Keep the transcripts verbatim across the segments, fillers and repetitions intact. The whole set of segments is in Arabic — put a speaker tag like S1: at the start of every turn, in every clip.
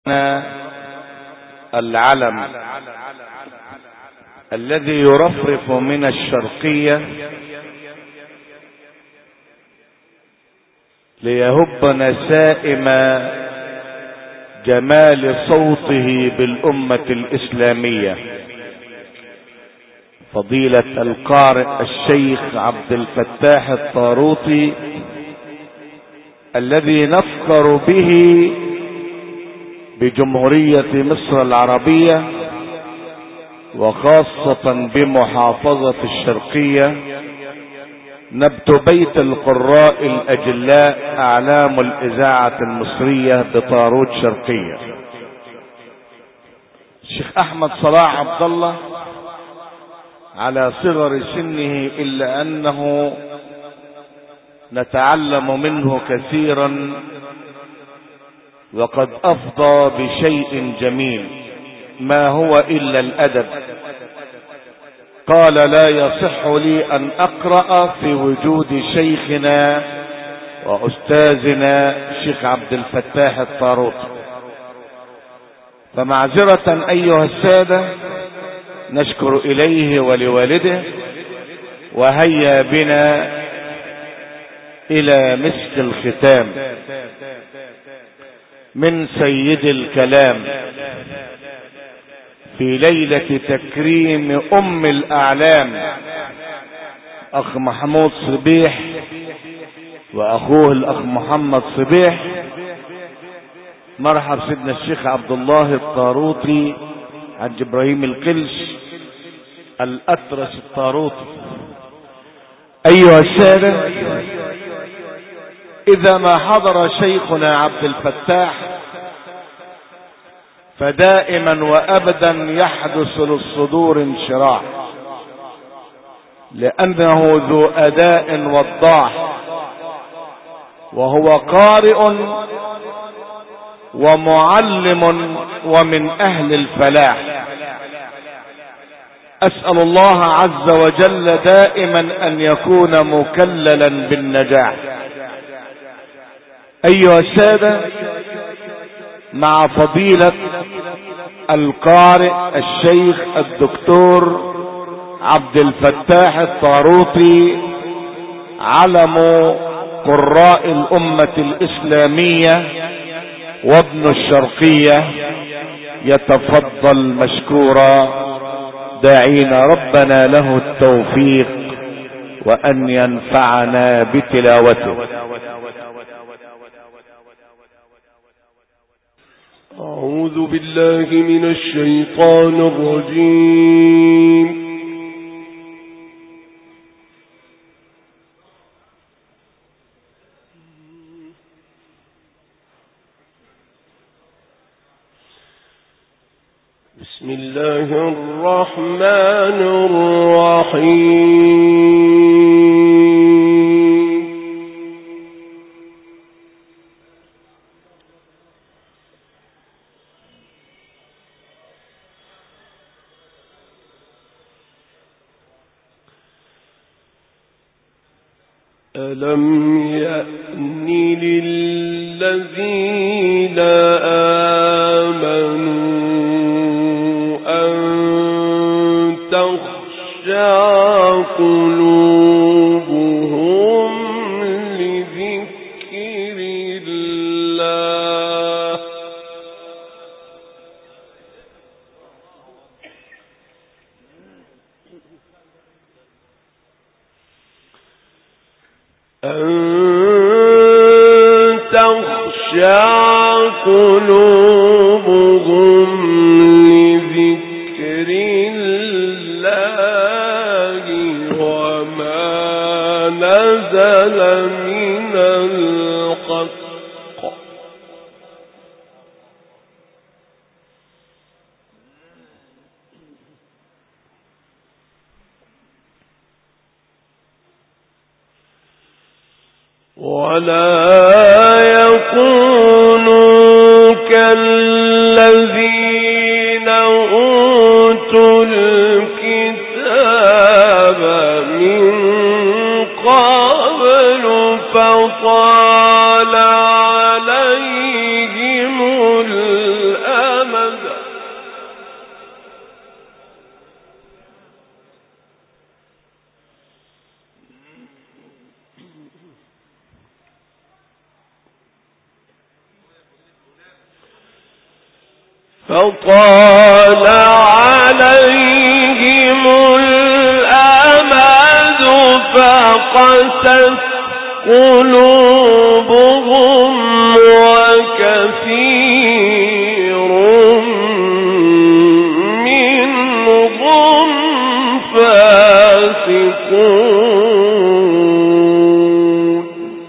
S1: العلم الذي يرفرف من الشرقية ليهب نسائم جمال صوته بالأمة الإسلامية، فضيلة القارئ الشيخ عبد الفتاح الطاروطي، الذي نفخر به بجمهورية مصر العربية وخاصة بمحافظة الشرقية، نبت بيت القراء الأجلاء أعلام الإذاعة المصرية بطاروت شرقية. الشيخ أحمد صلاح عبد الله على صغر سنه إلا أنه نتعلم منه كثيرا، وقد أفضى بشيء جميل ما هو إلا الأدب. قال: لا يصح لي أن أقرأ في وجود شيخنا وأستاذنا الشيخ عبد الفتاح الطاروطي، فمعذرة أيها السادة، نشكر إليه ولوالده، وهيا بنا إلى مسك الختام من سيد الكلام في ليلة تكريم أم الأعلام أخ محمود صبيح وأخوه الأخ محمد صبيح. مرحب سيدنا الشيخ عبد الله الطاروطي حج إبراهيم القلش الأطرش الطاروطي. أيها السادة، إذا ما حضر شيخنا عبد الفتاح فدائما وأبدا يحدث للصدور انشراح، لأنه ذو أداء وضاح، وهو قارئ ومعلم ومن أهل الفلاح. أسأل الله عز وجل دائما أن يكون مكللا بالنجاح. أيها السادة، مع فضيلة القارئ الشيخ الدكتور عبد الفتاح الطاروطي علم قراء الأمة الإسلامية وابن الشرقية، يتفضل مشكورا، داعين ربنا له التوفيق وأن ينفعنا بتلاوته.
S2: أعوذ بالله من الشيطان الرجيم. بسم الله الرحمن الرحيم. ألم يأن للذين آمنوا أن تخشع قلوبهم لذكر الله أن تخشع قلوبهم لذكر الله وما نزل من الحق ولا يكونوا كالذين أوتوا الكتاب من قبل فطال عليهم الأمد فطال عليهم الأمد فقست قلوبهم وكثير منهم فاسقون.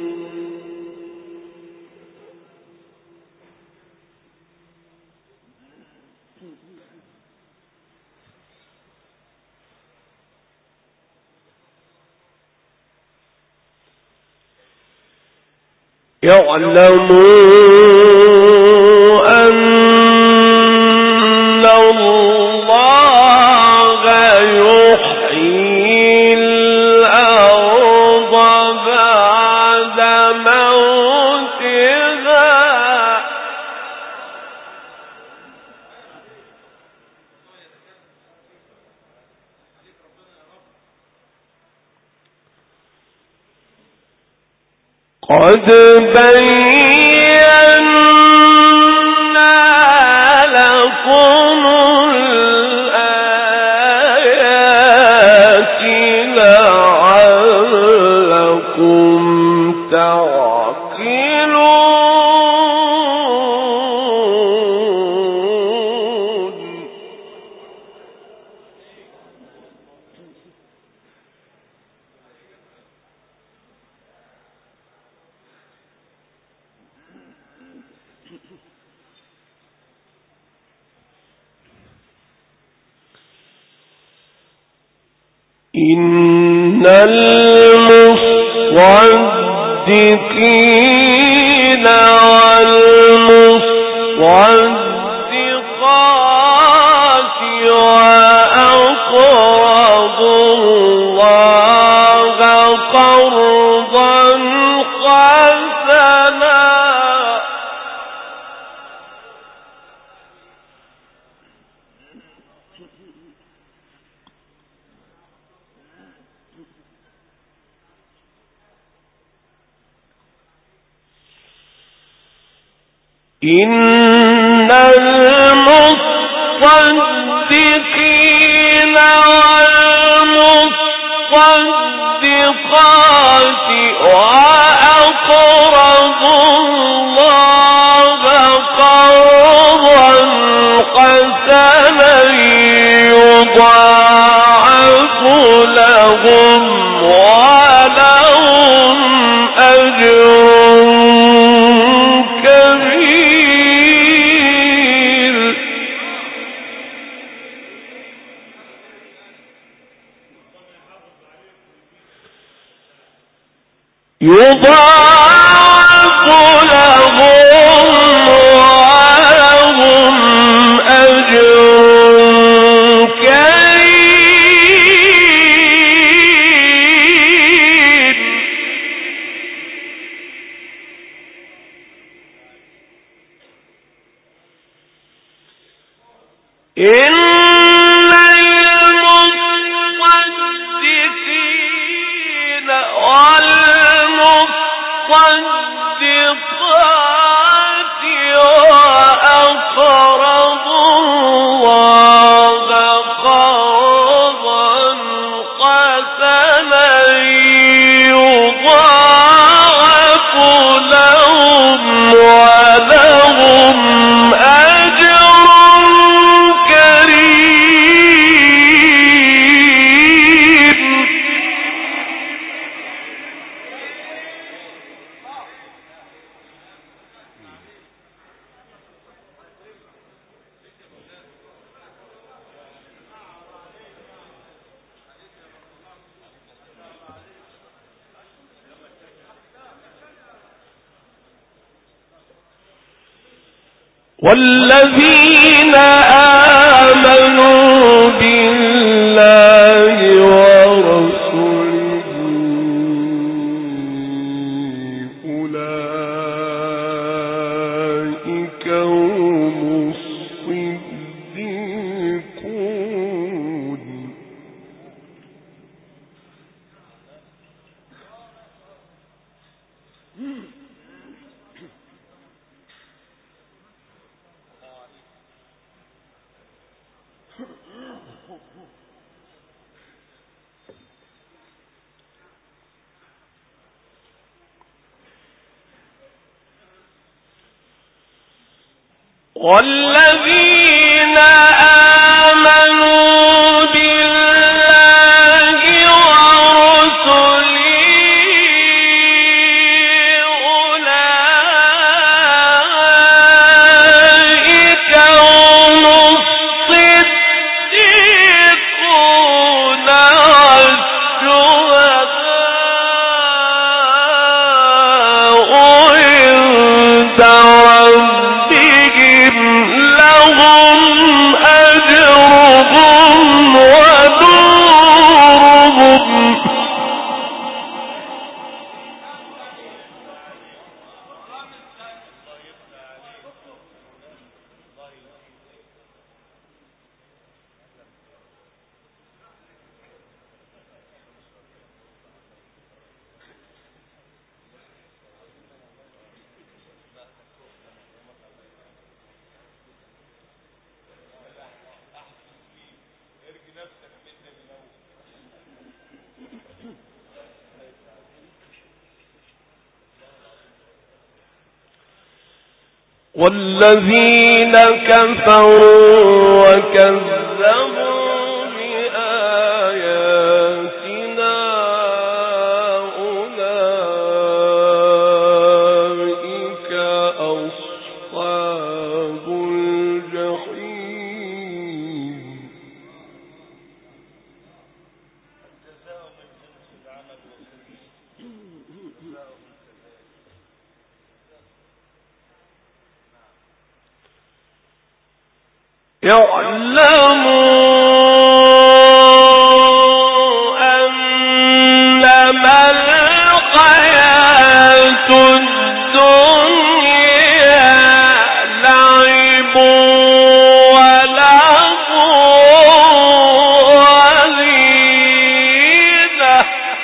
S2: يعلموا أن الله يحيي الأرض بعد موتها قد بينا لكم الآيات لعلكم تعقلون. إن المصدقين والمصدقات وأقرضوا الله قرضا حسنا إن المصدقين والمصدقات وأقرضوا الله قرضا حسنا يضاعف لهم ولهم أجر يضاعف لهم ولهم أجر كريم. إن المصدقين والمصدقات وأقرضوا الله قرضا حسنا يضاعف لهم ولهم أجر كريم. والذين آمنوا بالله ورسوله أولئك هم الصديقون. والذين آمنوا بالله ورسله أولئك هم الصديقون والشهداء عند ربهم والذين كفروا وكذبوا بآياتنا أولئك أصحاب الجحيم. يعلموا أنما الحياة الدنيا لعب ولهو وزينة.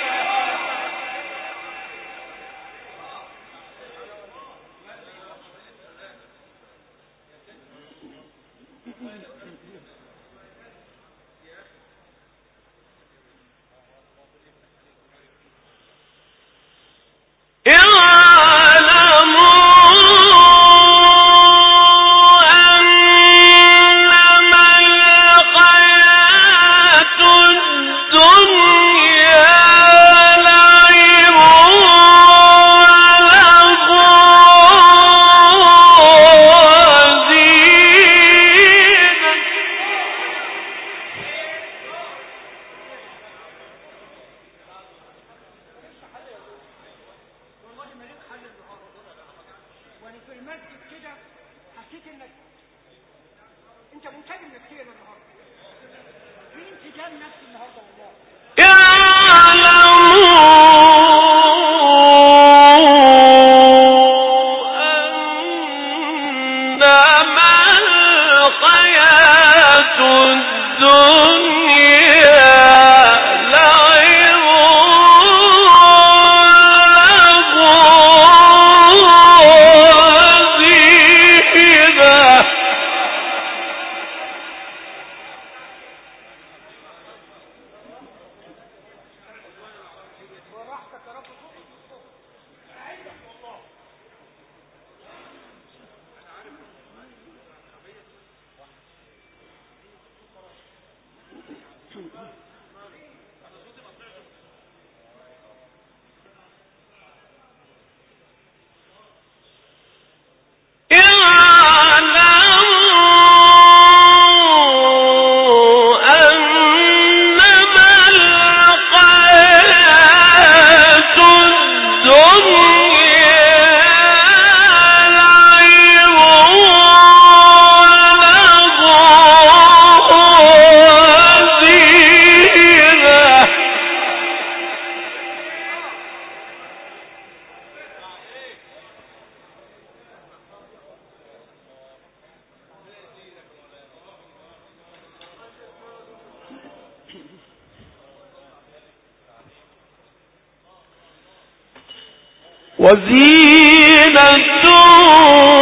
S2: وزينة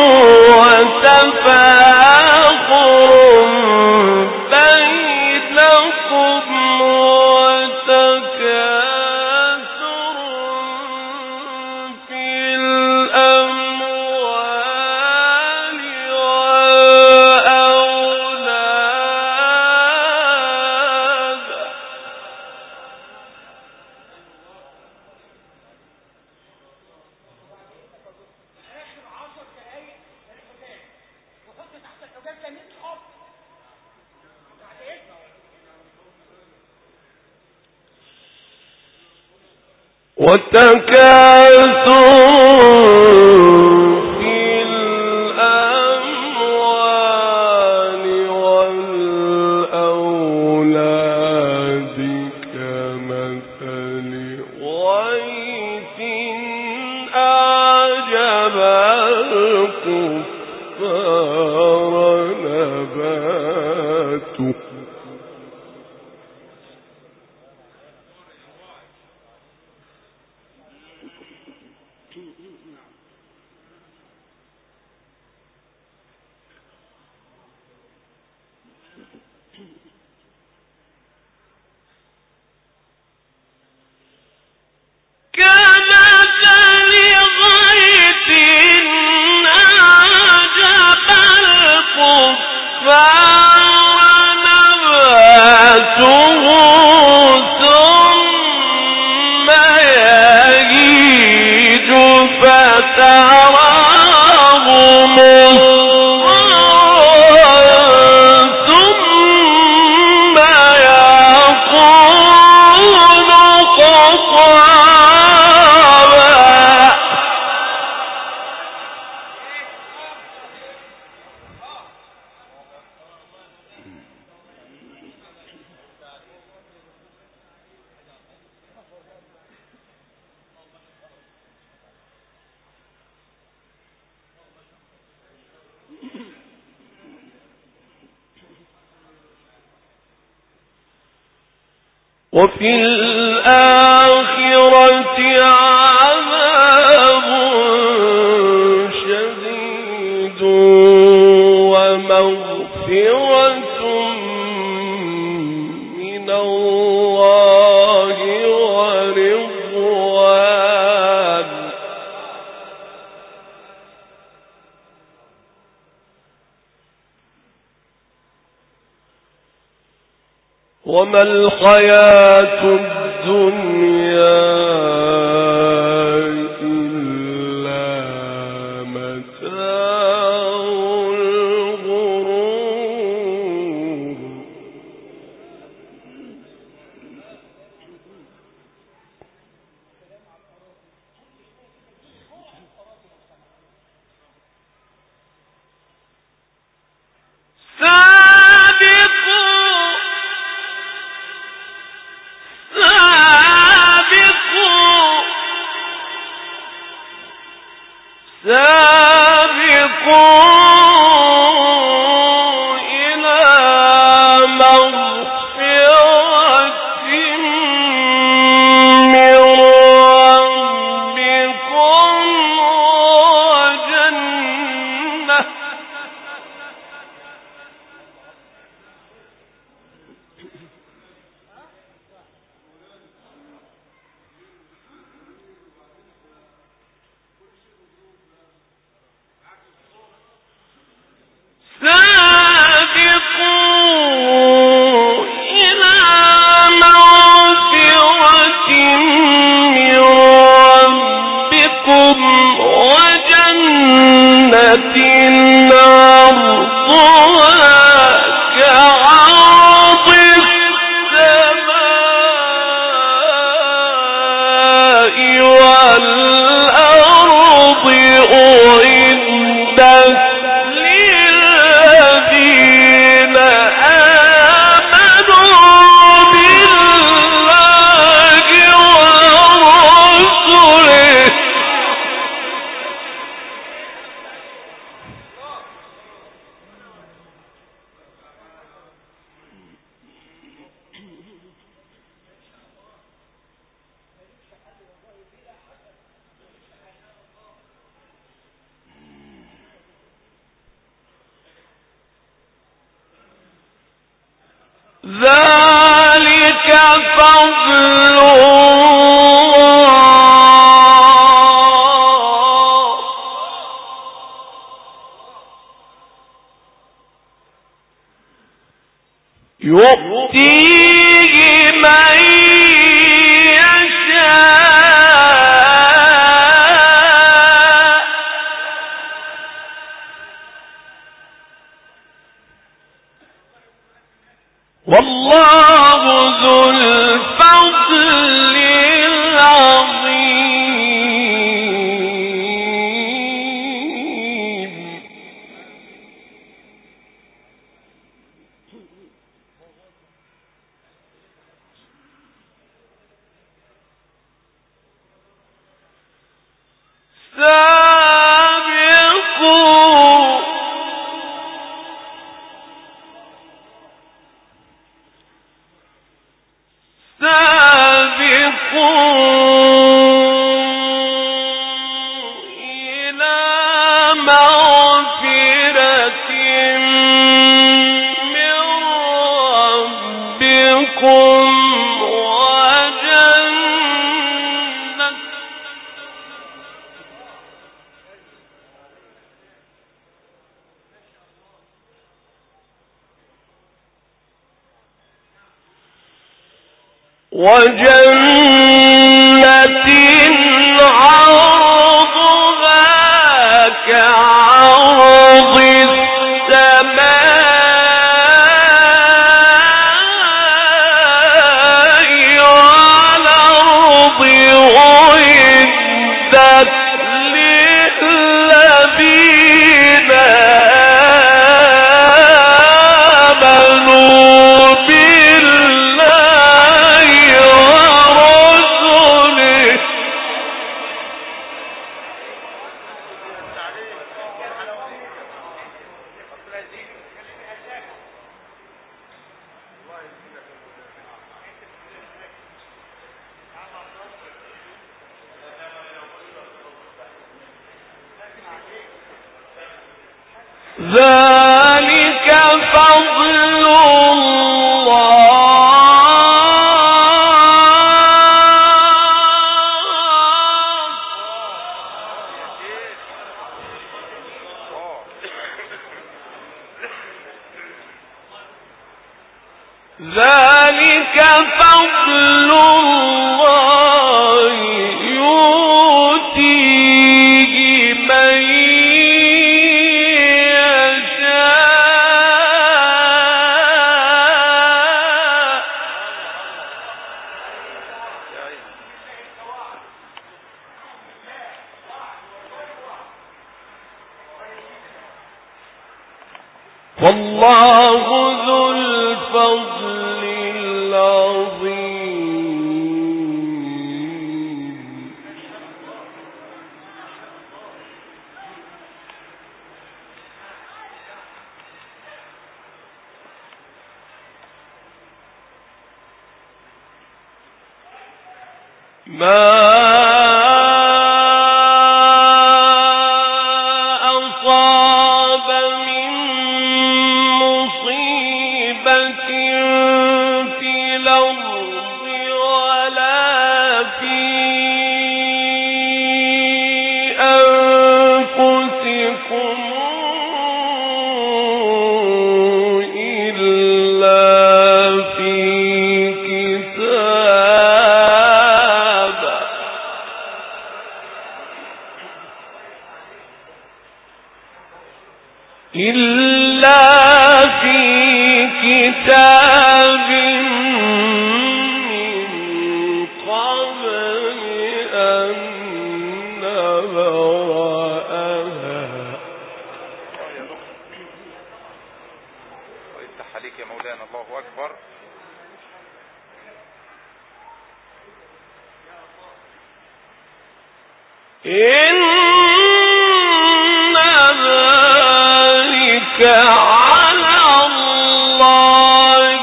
S2: وتفاخر بينهم وتكاثر في الأموال والأولاد كمثل غيث أعجب الكفار نباته وفي الآخرة عذاب شديد ومغفرة من الله ورضوان وما الحياة الدنيا إلا متاع الغرور ذلك فضل الله يؤتيه من يشاء والله ذو الفضل العظيم وجنة عرضها كعرض السماء والأرض أعدت للذين آمنوا بالله ورسله. ذلك فضل ذلك فضل الله يؤتيه من يشاء. والله ذو الفضل العظيم. ما أصاب من مصيبة في الأرض ولا في أنفسكم إلا في كتاب إلا في كتاب من قبل أن نبرأها.
S3: ويفتح عليك يا مولانا. الله أكبر.
S2: إن ذلك على الله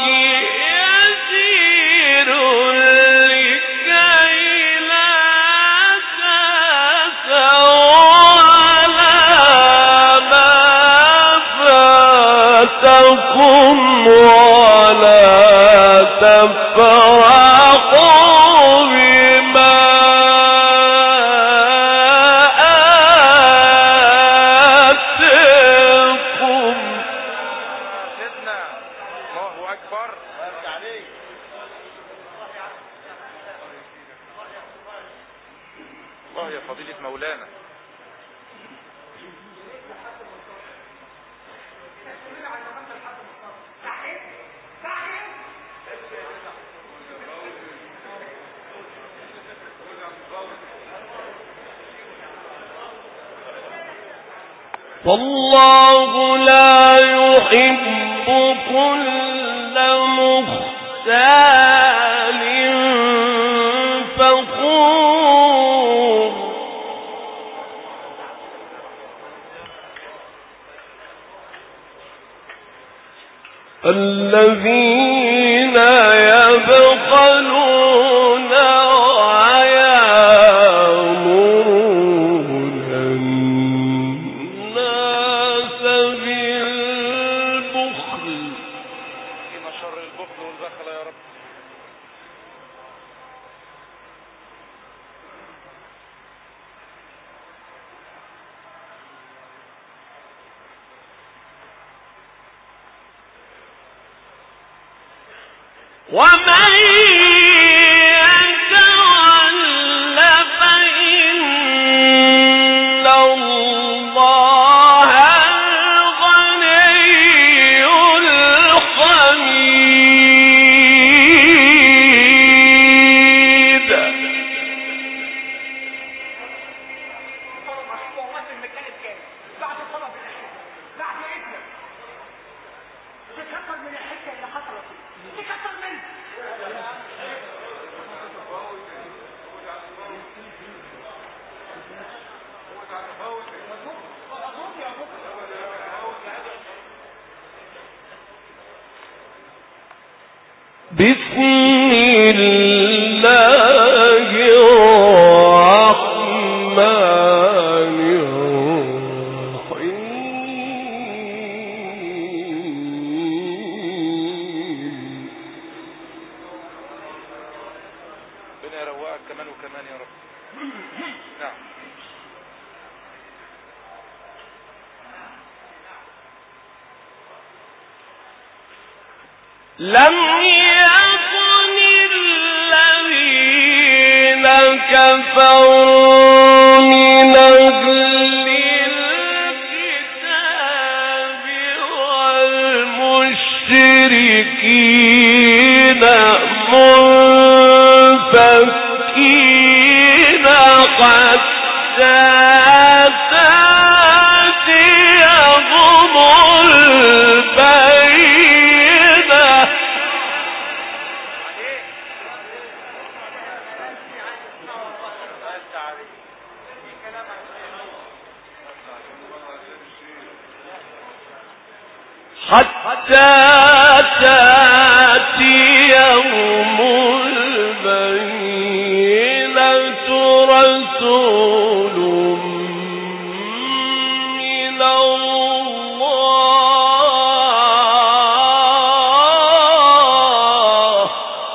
S2: يسير لكي لا تأسوا على ما فاتكم ولا تفرحوا بما
S3: الله يا فضيلة مولانا.
S2: والله لا يحب كل مختال فخور. الذين يبخلون ويأمرون الناس بالبخل.
S3: إن شر البخل والبخل يا رب.
S2: ومن يتول فإن الله الغني الحميد. بسم الله الرحمن الرحيم.
S3: ربنا يروقك كمان وكمان يا رب. نعم.
S2: لم يكن الذين كفروا من أهل الكتاب والمشركين منفكين حتى تأتيهم البينة. حتى تأتيهم البينة رسول من الله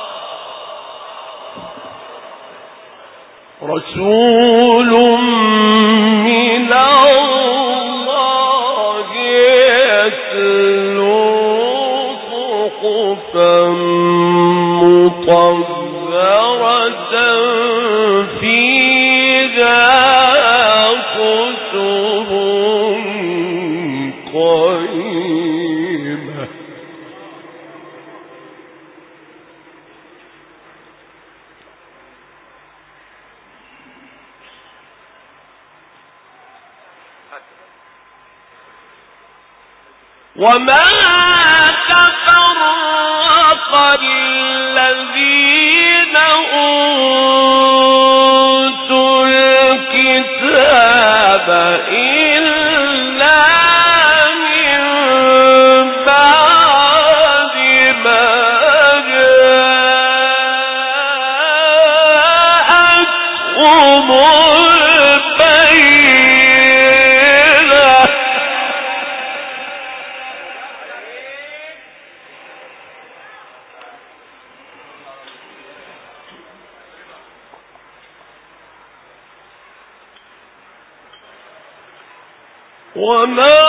S2: رسول من الله يتلو صحفا مطهرة فيها كتب قيمة. وما تفرق الذين أوتوا الكتاب إلا من بعد ما جاءتهم البينة. وما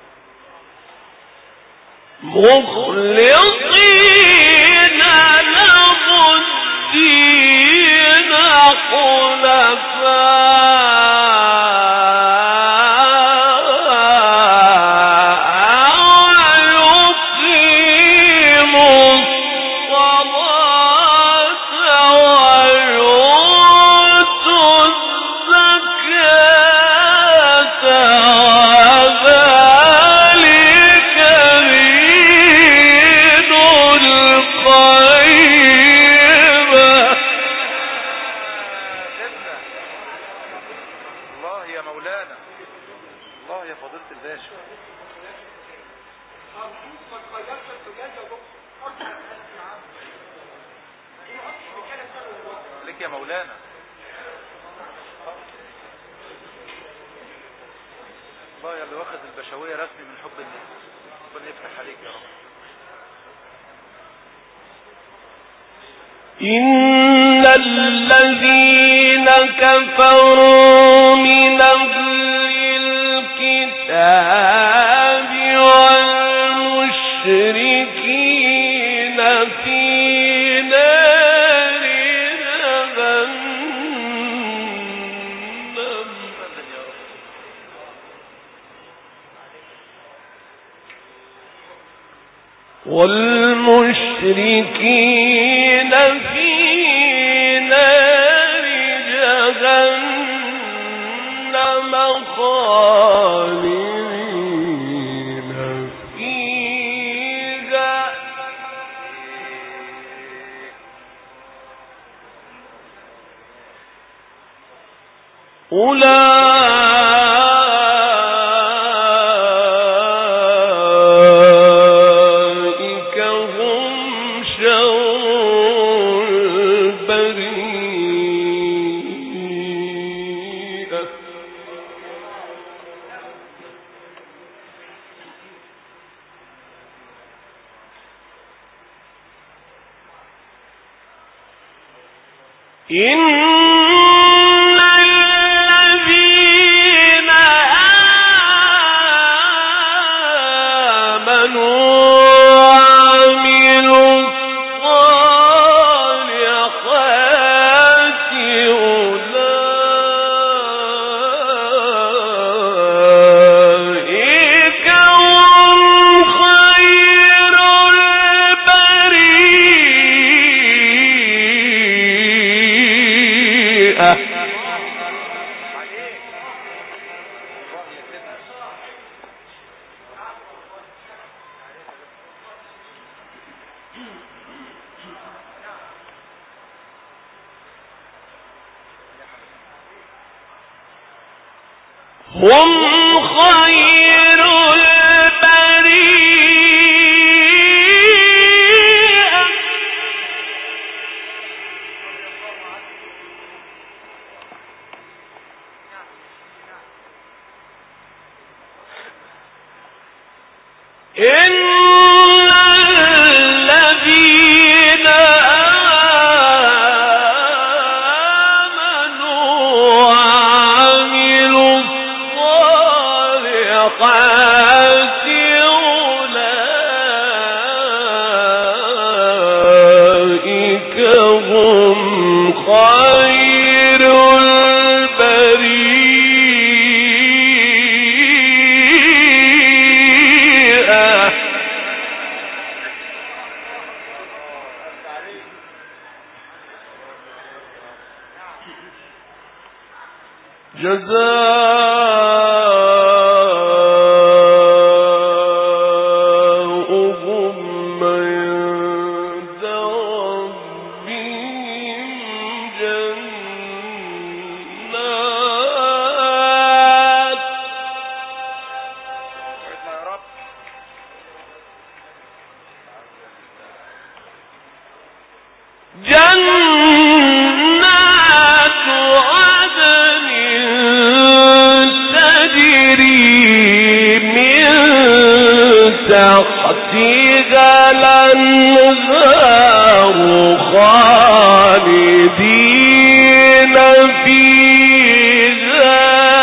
S2: مخلصين له
S3: يا مولانا. الله يا اللي واخد البشوية رسمي من حب الناس، ربنا يفتح عليك يا رب.
S2: إن الذين كفروا من أهل الكتاب والمشركين في نار جهنم والمشركين في نار جهنم خالدين فيها أولئك هم شر البرية. إن هم خير البرية. إن الذين جزاؤهم عند ربهم جنات جنات عدن تحتها الأنهار خالدين فيها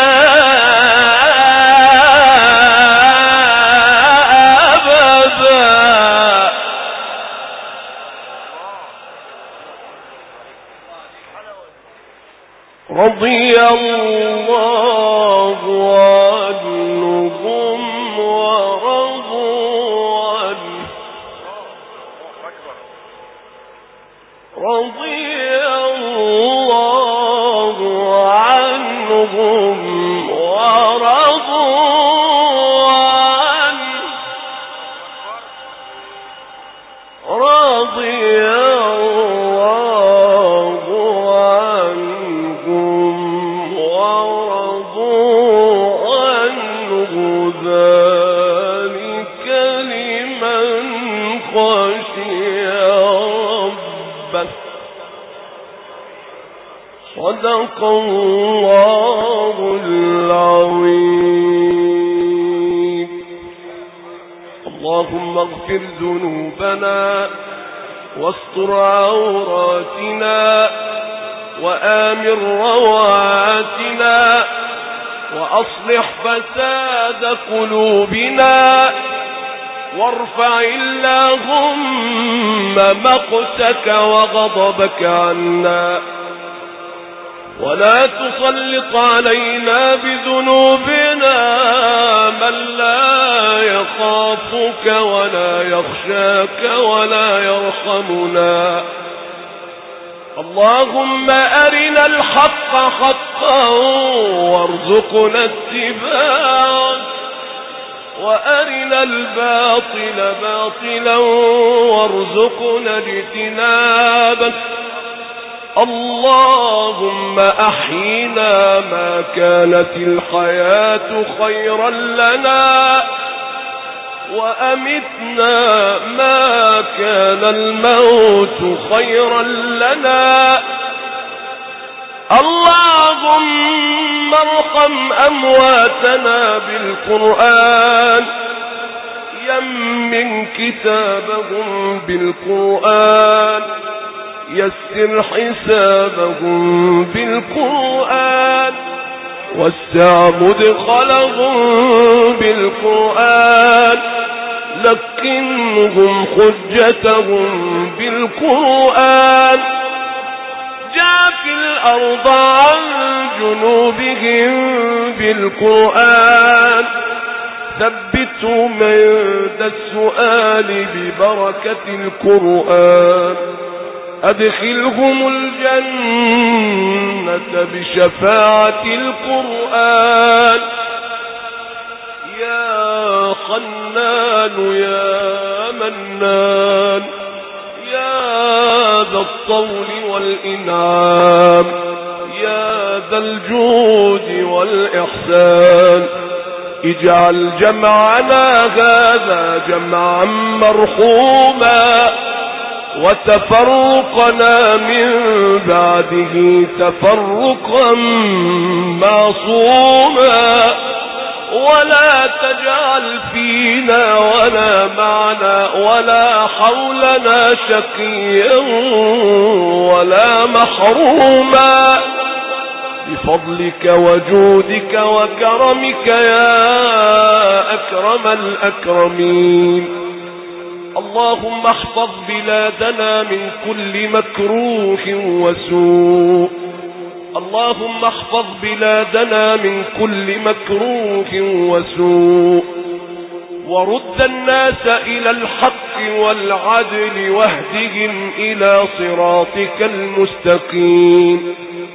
S2: أبدا. رضي الله عنهم ورضوا عنه رضي الله عنهم ورضوا عنه رضي الله عنهم ورضوا عنه ذلك لمن خشي ربه. صدق الله العظيم. اللهم اغفر ذنوبنا واستر عوراتنا وآمن روعاتنا وأصلح فساد قلوبنا وارفع اللهم مقتك وغضبك عنا ولا تسلط علينا بذنوبنا من لا يخافك ولا يخشاك ولا يرحمنا. اللهم أرنا الحق حقا وارزقنا اتباعه وأرنا الباطل باطلا وارزقنا اجتنابه. اللهم أحينا ما كانت الحياة خيرا لنا وأمتنا ما كان الموت خيرا لنا. اللهم ارحم أمواتنا بالقرآن يمن كتابهم بالقرآن يسر حسابهم بالقرآن وسع مدخلهم بالقرآن لكنهم حجتهم بالقرآن جاف الأرض عن جنوبهم بالقرآن ثبتهم عند السؤال ببركة القرآن أدخلهم الجنة بشفاعة القرآن. يا حنان يا منان يا ذا الطول والإنعام يا ذا الجود والإحسان اجعل جمعنا هذا جمعا مرحوما وتفرقنا من بعده تفرقا معصوما ولا تجعل فينا ولا معنا ولا حولنا شقيا ولا محروما بفضلك وجودك وكرمك يا أكرم الأكرمين. اللهم احفظ بلادنا من كل مكروه وسوء. اللهم احفظ بلادنا من كل مكروه وسوء ورد الناس إلى الحق والعدل واهدهم إلى صراطك المستقيم.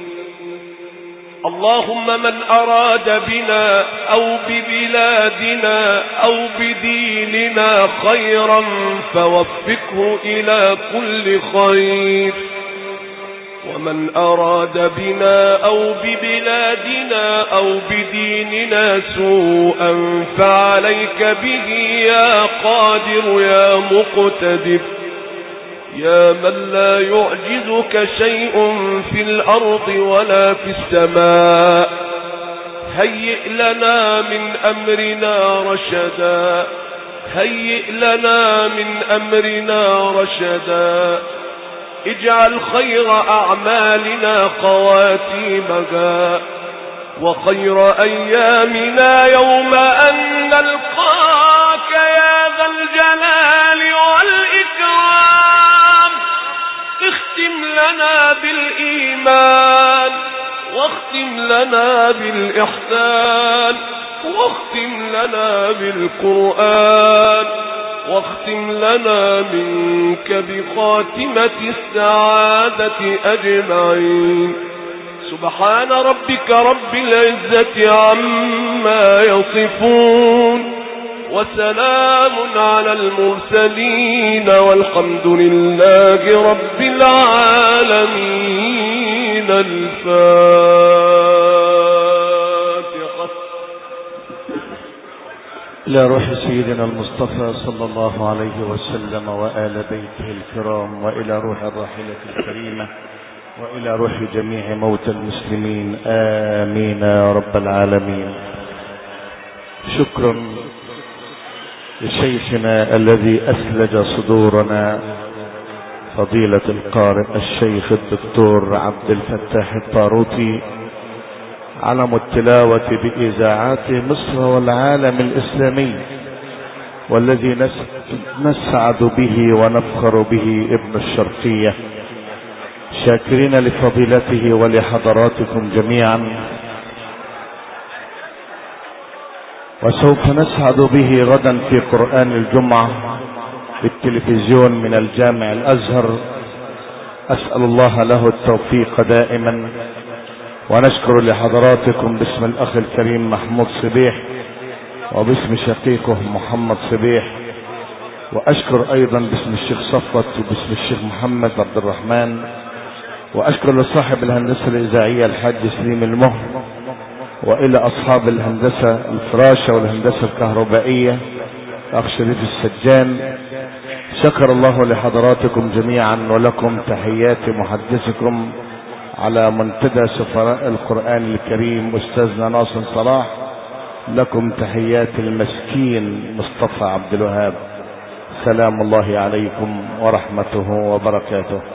S2: اللهم من أراد بنا أو ببلادنا أو بديننا خيرا فوفقه إلى كل خير ومن أراد بنا أو ببلادنا أو بديننا سوءا فعليك به يا قادر يا مقتدر يا من لا يعجزك شيء في الأرض ولا في السماء. هيئ لنا من أمرنا رشدا هيئ لنا من أمرنا رشدا. اجعل خير أعمالنا خواتيمها وخير أيامنا يوم أن نلقاك يا ذا الجلال والإكرام. اختم لنا بالإيمان واختم لنا بالإحسان واختم لنا بالقرآن واختم لنا منك بخاتمة السعادة أجمعين. سبحان ربك رب العزة عما يصفون وسلام على المرسلين والحمد لله رب العالمين. الفاتحة.
S1: إلى روح سيدنا المصطفى صلى الله عليه وسلم وآل بيته الكرام وإلى روح الراحلة الكريمة وإلى روح جميع موتى المسلمين آمين يا رب العالمين. شكرا لشيخنا الذي أثلج صدورنا فضيلة القارئ الشيخ الدكتور عبد الفتاح الطاروطي علم التلاوة بإذاعات مصر والعالم الإسلامي، والذي نسعد به ونفخر به ابن الشرقية، شاكرين لفضيلته ولحضراتكم جميعا، وسوف نسعد به غدا في قرآن الجمعة بالتلفزيون من الجامع الأزهر. أسأل الله له التوفيق دائما، ونشكر لحضراتكم باسم الأخ الكريم محمود صبيح وباسم شقيقه محمد صبيح، وأشكر أيضا باسم الشيخ صفوت وباسم الشيخ محمد عبد الرحمن، وأشكر لصاحب الهندسة الإذاعية الحاج سليم المهر، وإلى أصحاب الهندسة الفراشة والهندسة الكهربائية الأخ شريف السجان. شكر الله لحضراتكم جميعا، ولكم تحيات محدثكم على منتدى سفراء القرآن الكريم أستاذنا ناصر صلاح. لكم تحيات المسكين مصطفى عبد الوهاب. سلام الله عليكم ورحمته وبركاته.